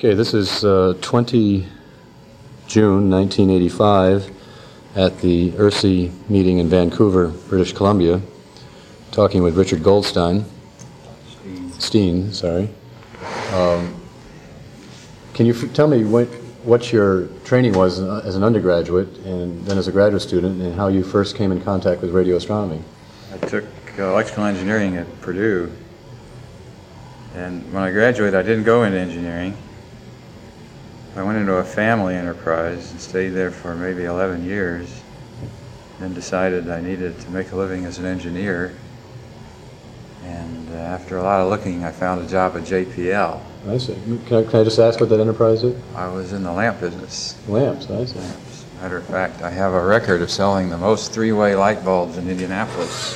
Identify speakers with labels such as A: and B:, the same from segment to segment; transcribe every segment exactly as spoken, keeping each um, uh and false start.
A: Okay, this is uh, twentieth of June nineteen eighty-five at the I R S I meeting in Vancouver, British Columbia, talking with Richard Goldstein. Steen, Steen sorry. Um, can you f- tell me what, what your training was as an undergraduate and then as a graduate student, and how you first came in contact with radio astronomy?
B: I took uh, electrical engineering at Purdue, and when I graduated I didn't go into engineering. I went into a family enterprise and stayed there for maybe eleven years, then decided I needed to make a living as an engineer, and uh, after a lot of looking I found a job at J P L.
A: I see. Can I, can I just ask what that enterprise is?
B: I was in the lamp business.
A: Lamps, I see.
B: Lamps. Matter of fact, I have a record of selling the most three-way light bulbs in Indianapolis.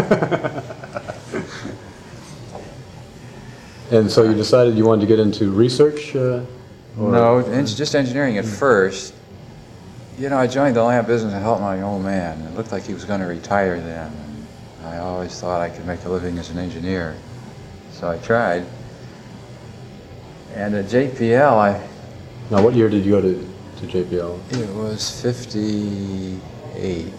A: And so you decided you wanted to get into research? Uh, or
B: no, en- just engineering at first. You know, I joined the lamp business to help my old man. It looked like he was going to retire then. And I always thought I could make a living as an engineer. So I tried. And at J P L, I...
A: Now, what year did you go to, to J P L?
B: It was fifty-eight.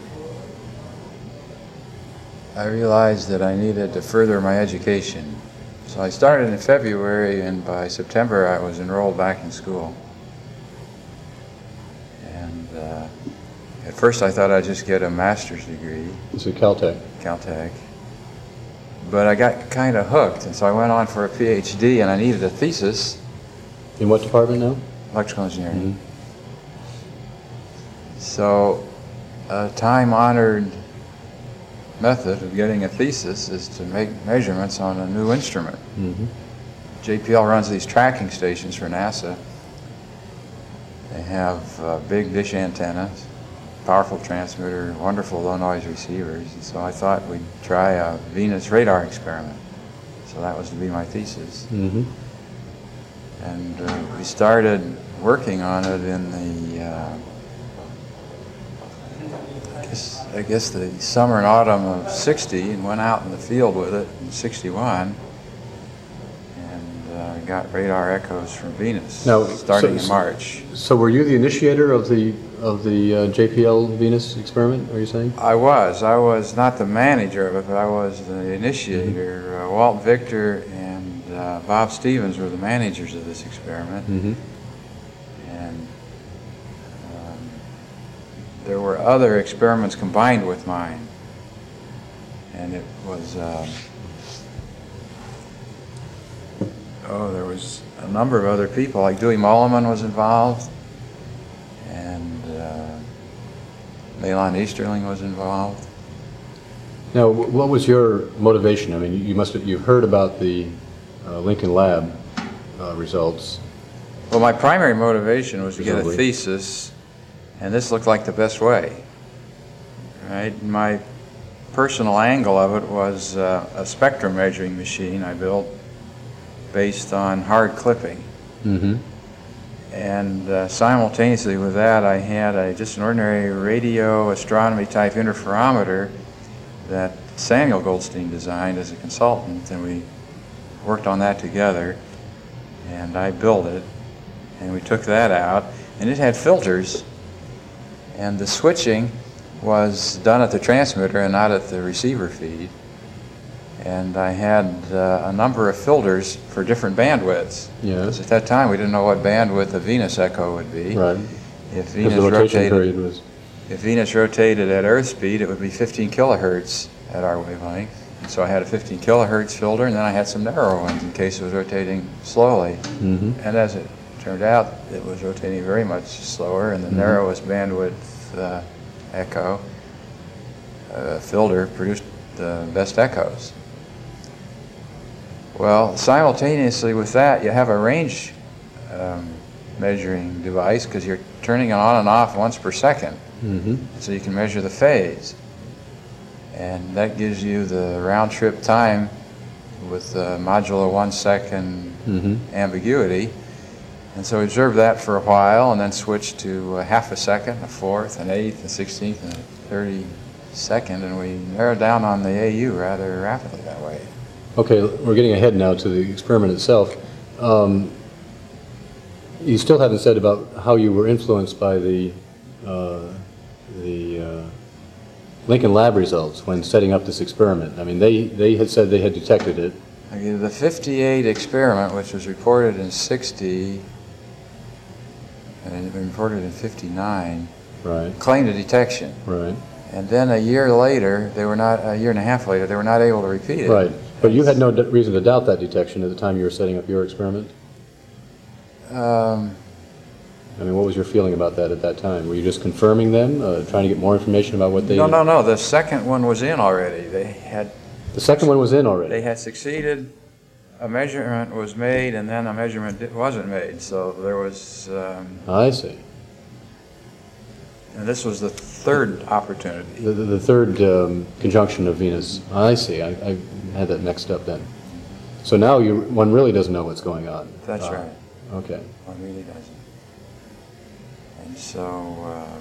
B: I realized that I needed to further my education. So I started in February, and by September I was enrolled back in school. And uh, at first I thought I'd just get a master's degree.
A: This is Caltech.
B: Caltech. But I got kind of hooked, and so I went on for a P H D, and I needed a thesis.
A: In what department now?
B: Electrical engineering.
A: Mm-hmm.
B: So a time-honored method of getting a thesis is to make measurements on a new instrument.
A: Mm-hmm.
B: J P L runs these tracking stations for NASA. They have uh, big dish antennas, powerful transmitter, wonderful low noise receivers, and so I thought we'd try a Venus radar experiment. So that was to be my thesis.
A: Mm-hmm.
B: And uh, we started working on it in the uh, I guess, I guess the summer and autumn of sixty, and went out in the field with it in sixty-one, and uh, got radar echoes from Venus
A: now,
B: starting
A: so,
B: in March.
A: So were you the initiator of the of the uh, J P L Venus experiment, are you saying?
B: I was. I was not the manager of it, but I was the initiator.
A: Mm-hmm.
B: uh, Walt Victor and uh, Bob Stevens were the managers of this experiment.
A: Mm-hmm.
B: And um, there were other experiments combined with mine. And it was, um, oh, there was a number of other people, like Dewey Mulliman was involved, and uh, Malon Easterling was involved.
A: Now, wh- what was your motivation? I mean, you must have, you heard about the uh, Lincoln Lab uh, results.
B: Well, my primary motivation was to get a
A: Presumably.
B: thesis, and this looked like the best way. Right? My personal angle of it was uh, a spectrum measuring machine I built based on hard clipping.
A: Mm-hmm.
B: And uh, simultaneously with that, I had a, just an ordinary radio astronomy type interferometer that Samuel Goldstein designed as a consultant, and we worked on that together, and I built it, and we took that out, and it had filters, and the switching was done at the transmitter and not at the receiver feed. And I had uh, a number of filters for different bandwidths.
A: Yeah.
B: Because at that time we didn't know what bandwidth a Venus echo would be.
A: Right.
B: If
A: Because
B: Venus
A: the rotation
B: rotated,
A: period was...
B: if Venus rotated at Earth speed, it would be fifteen kilohertz at our wavelength. And so I had a fifteen kilohertz filter, and then I had some narrow ones in case it was rotating slowly.
A: Mm-hmm.
B: And as it turned out, it was rotating very much slower, and the
A: Mm-hmm.
B: narrowest bandwidth uh, echo uh, filter produced the best echoes. Well, simultaneously with that, you have a range um, measuring device, because you're turning it on and off once per second.
A: Mm-hmm.
B: So you can measure the phase. And that gives you the round trip time with the modulo one second
A: Mm-hmm.
B: ambiguity. And so we observed that for a while, and then switched to a half a second, a fourth, an eighth, a sixteenth, and a thirty-second, and we narrowed down on the A U rather rapidly that way.
A: Okay, we're getting ahead now to the experiment itself. Um, you still haven't said about how you were influenced by the, uh, the uh, Lincoln Lab results when setting up this experiment. I mean, they, they had said they had detected it.
B: Okay, the fifty-eight experiment, which was reported in sixty, and it had been reported in fifty-nine,
A: Right.
B: claimed a detection.
A: Right.
B: And then a year later, they were not, a year and a half later, they were not able to repeat it.
A: Right. But you had no d- reason to doubt that detection at the time you were setting up your experiment?
B: Um,
A: I mean, what was your feeling about that at that time? Were you just confirming them, uh, trying to get more information about what they...
B: no, no, no, the second one was in already. They had,
A: The second one was in already?
B: they had succeeded, a measurement was made, and then a measurement di- wasn't made. So there was, um,
A: I see.
B: and this was the third opportunity.
A: The, the, the third um, conjunction of Venus. I see. I, I had that mixed up then. So now you, one really doesn't know what's going on.
B: That's
A: Uh,
B: right.
A: Okay.
B: One really doesn't. And so, uh,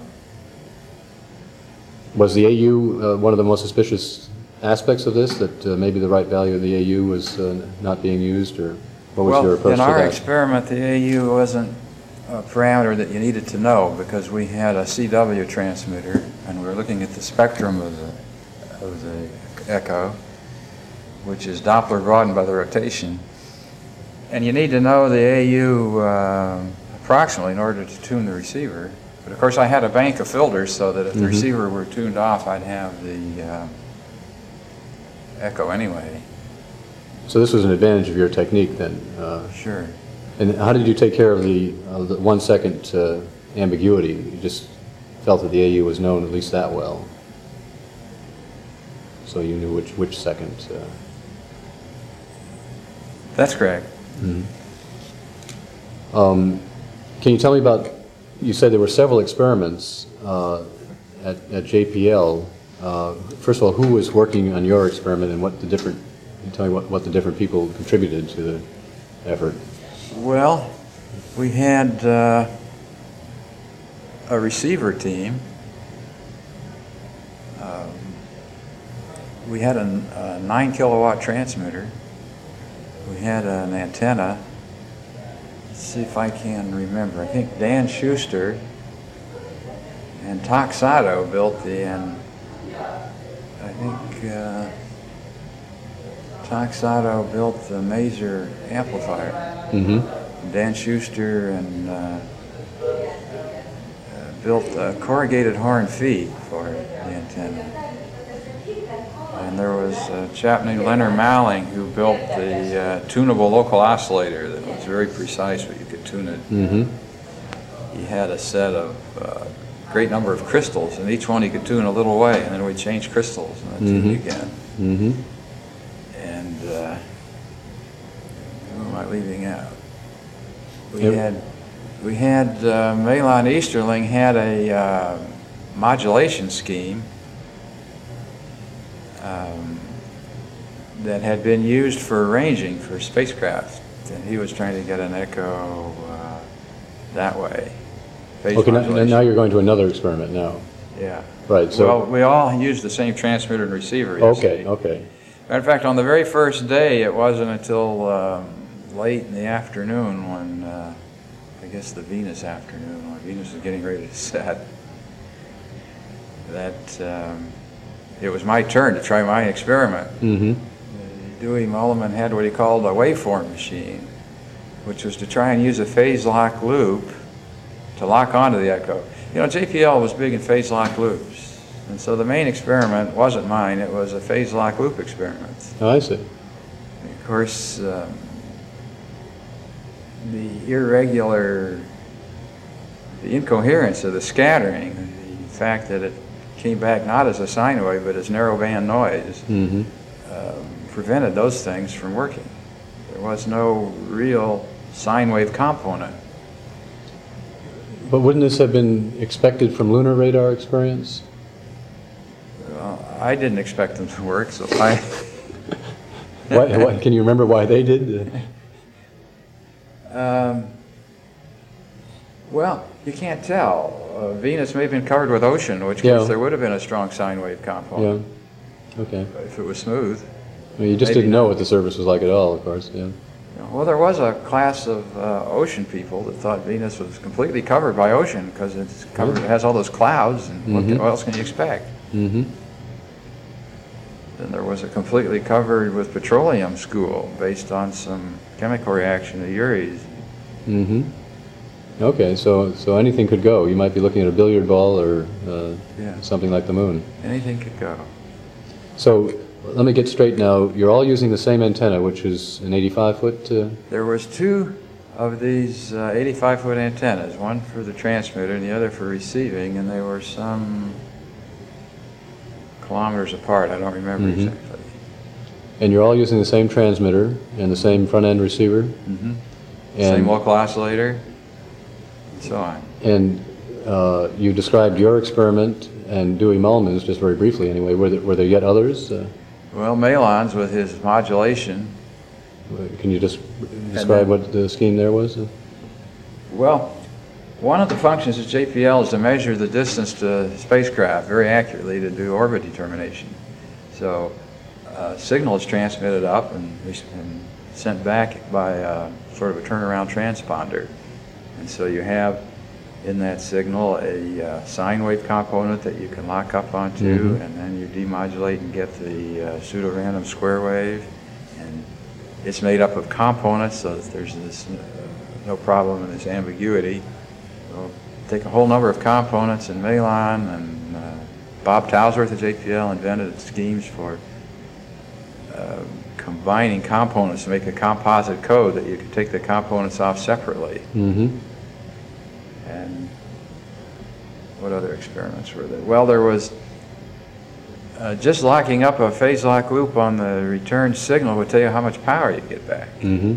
A: Was the A U uh, one of the most suspicious aspects of this, that uh, maybe the right value of the A U was uh, not being used, or what was your
B: well,
A: approach
B: in
A: to
B: our
A: that?
B: experiment, the A U wasn't a parameter that you needed to know because we had a C W transmitter and we were looking at the spectrum of the, of the echo, which is Doppler broadened by the rotation. And you need to know the A U uh, approximately in order to tune the receiver. But of course I had a bank of filters so that if the
A: Mhm.
B: receiver were tuned off, I'd have the uh, echo anyway.
A: So this was an advantage of your technique then. Uh,
B: Sure.
A: and how did you take care of the, uh, the one second uh, ambiguity? You just felt that the A U was known at least that well. So you knew which, which second. Uh,
B: That's correct.
A: Um, can you tell me about, you said there were several experiments uh, at, at J P L. Uh, first of all, who was working on your experiment and what the different, can you tell me what, what the different people contributed to the effort?
B: Well, we had uh, a receiver team. Um, we had a, a nine kilowatt transmitter. We had an antenna. Let's see if I can remember. I think Dan Schuster and Toxato built the, and I think uh, Toxato built the Maser amplifier.
A: Mm-hmm.
B: Dan Schuster and uh, uh, built a corrugated horn feed for the antenna. And there was a chap named Leonard Malling who built the uh, tunable local oscillator that was very precise, but you could tune it.
A: Mm-hmm.
B: He had a set of uh, great number of crystals, and each one he could tune a little way, and then we'd change crystals and then tune
A: Mhm.
B: it again.
A: Mm-hmm.
B: And uh, who am I leaving out? We
A: Yep.
B: had we had uh, Malon Easterling had a uh, modulation scheme um, that had been used for ranging for spacecraft, and he was trying to get an echo uh, that way. Phase
A: Okay, now,
B: modulation.
A: now you're going to another experiment now.
B: Yeah.
A: Right, so...
B: Well, we all used the same transmitter and receiver. you
A: okay,
B: see.
A: okay.
B: Matter of fact, on the very first day, it wasn't until um, late in the afternoon when, uh, I guess the Venus afternoon, when Venus was getting ready to set, that um, it was my turn to try my experiment.
A: Mm-hmm.
B: Dewey Mulliman had what he called a waveform machine, which was to try and use a phase lock loop to lock onto the echo. You know, J P L was big in phase lock loops, and so the main experiment wasn't mine, it was a phase lock loop experiment.
A: Oh, I see.
B: Of course, um, the irregular, the incoherence of the scattering, the fact that it came back not as a sine wave but as narrowband noise,
A: Mm-hmm.
B: um, prevented those things from working. There was no real sine wave component.
A: But wouldn't this have been expected from lunar radar experience?
B: Well, I didn't expect them to work, so I...
A: why, why, can you remember why they did?
B: Um, well, you can't tell. Uh, Venus may have been covered with ocean, in which
A: Yeah.
B: case there would have been a strong sine wave component
A: Yeah. Okay.
B: if it was smooth.
A: I mean, you just
B: Maybe
A: didn't know
B: not.
A: what the surface was like at all, of course. Yeah.
B: Well, there was a class of uh, ocean people that thought Venus was completely covered by ocean because it's covered, it has all those clouds, and what,
A: Mhm.
B: what else can you expect?
A: Mm-hmm.
B: Then there was a completely covered with petroleum school based on some chemical reaction of Urey's.
A: Mm-hmm. Okay, so so anything could go. You might be looking at a billiard ball or uh,
B: Yeah.
A: something like the moon.
B: Anything could go.
A: So let me get straight now. You're all using the same antenna, which is an eighty-five foot. Uh,
B: There was two of these uh, eighty-five foot antennas, one for the transmitter and the other for receiving, and they were some kilometers apart. I don't remember
A: Mhm.
B: exactly.
A: and you're all using the same transmitter and the same front end receiver.
B: Mm-hmm.
A: And,
B: Same local oscillator, and so on.
A: And uh, you described your experiment and Dewey Mullman's, just very briefly anyway. Were there, were there yet others? Uh,
B: Well, Malon's with his modulation.
A: can you just describe
B: then-
A: what the scheme there was? Uh,
B: Well, one of the functions of J P L is to measure the distance to spacecraft very accurately to do orbit determination. So, a signal is transmitted up and, and sent back by a, sort of a turnaround transponder. And so you have in that signal a uh, sine wave component that you can lock up onto,
A: Mhm.
B: and then you demodulate and get the uh, pseudo-random square wave. And it's made up of components, so that there's this uh, no problem in this ambiguity. We'll take a whole number of components in Malon, and uh, Bob Towsworth at J P L invented schemes for uh, combining components to make a composite code that you could take the components off separately.
A: mm-hmm.
B: And what other experiments were there? Well, there was uh, just locking up a phase lock loop on the return signal would tell you how much power you get back.
A: Mm-hmm.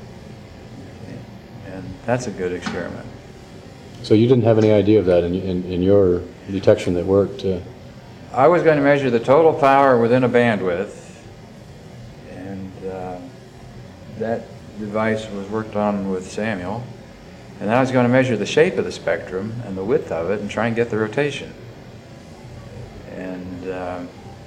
B: And that's a good experiment.
A: So you didn't have any idea of that in, in, in your detection that worked? Uh,
B: I was going to measure the total power within a bandwidth, and uh, that device was worked on with Samuel. And then I was going to measure the shape of the spectrum and the width of it and try and get the rotation. And uh,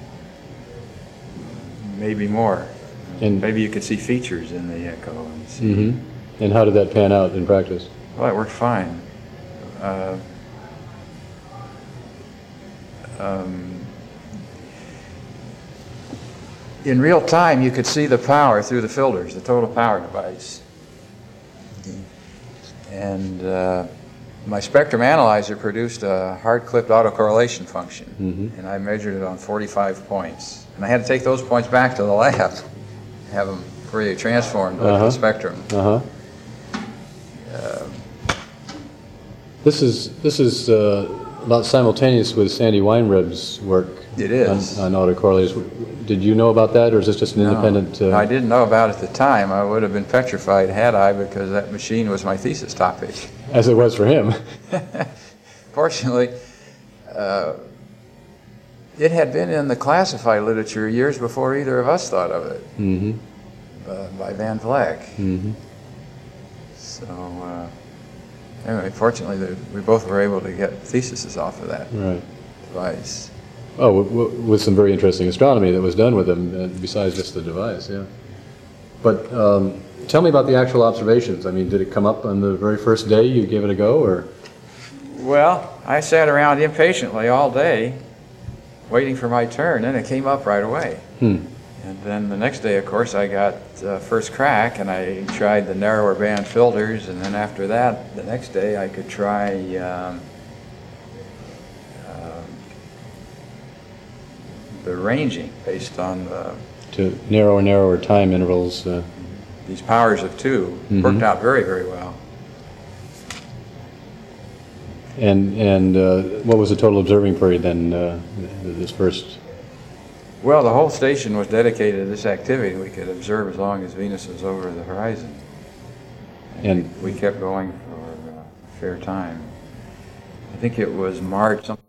B: maybe more.
A: And-
B: maybe you could see features in the echo. And see.
A: mm-hmm. And how did that pan out in practice?
B: Well, it worked fine. Uh, um, in real time, you could see the power through the filters, the total power device. And uh, my spectrum analyzer produced a hard-clipped autocorrelation function,
A: Mhm.
B: and I measured it on forty-five points. And I had to take those points back to the lab, have them Fourier transformed with
A: Uh-huh.
B: the spectrum.
A: Uh-huh. This is this is uh, about simultaneous with Sandy Weinreb's work.
B: It is.
A: on, on autocorrelators. Did you know about that, or is this just an
B: No,
A: independent? Uh,
B: I didn't know about it at the time. I would have been petrified had I, because that machine was my thesis topic.
A: As it was for him.
B: Fortunately, uh, it had been in the classified literature years before either of us thought of it,
A: Mm-hmm.
B: uh, by Van Vleck.
A: Mm-hmm.
B: So, uh, anyway, fortunately, the, we both were able to get theses off of that
A: Right.
B: device.
A: Oh, w- w- with some very interesting astronomy that was done with them, uh, besides just the device, yeah. But um, tell me about the actual observations. I mean, did it come up on the very first day you gave it a go, or?
B: Well, I sat around impatiently all day, waiting for my turn, and it came up right away.
A: Hmm.
B: And then the next day, of course, I got uh, first crack, and I tried the narrower band filters, and then after that, the next day, I could try um, um, the ranging based on the,
A: To narrower and narrower time intervals. Uh,
B: these powers of two.
A: Mhm.
B: Worked out very, very well.
A: and and uh, what was the total observing period then, uh, this first?
B: Well, the whole station was dedicated to this activity. We could observe as long as Venus was over the horizon.
A: And
B: we kept going for uh, a fair time. I think it was March, something